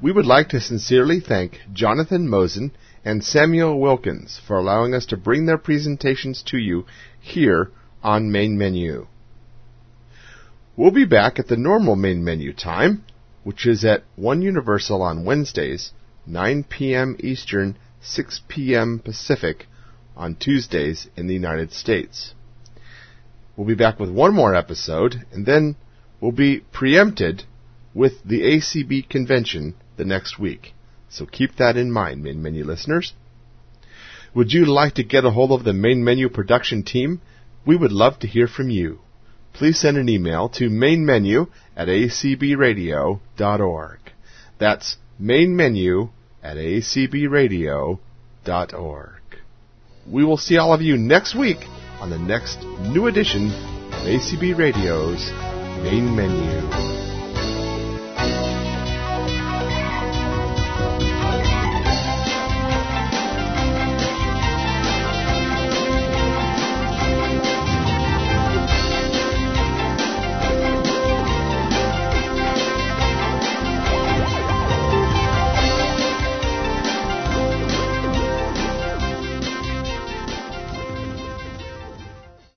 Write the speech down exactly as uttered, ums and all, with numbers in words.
We would like to sincerely thank Jonathan Mosen and Samuel Wilkins for allowing us to bring their presentations to you here on Main Menu. We'll be back at the normal Main Menu time, which is at one Universal on Wednesdays, nine p.m. Eastern, six p.m. Pacific, on Tuesdays in the United States. We'll be back with one more episode, and then we'll be preempted with the A C B convention the next week. So keep that in mind, Main Menu listeners. Would you like to get a hold of the Main Menu production team? We would love to hear from you. Please send an email to mainmenu at a c b radio dot org. That's mainmenu at a c b radio dot org. We will see all of you next week on the next new edition of A C B Radio's Main Menu.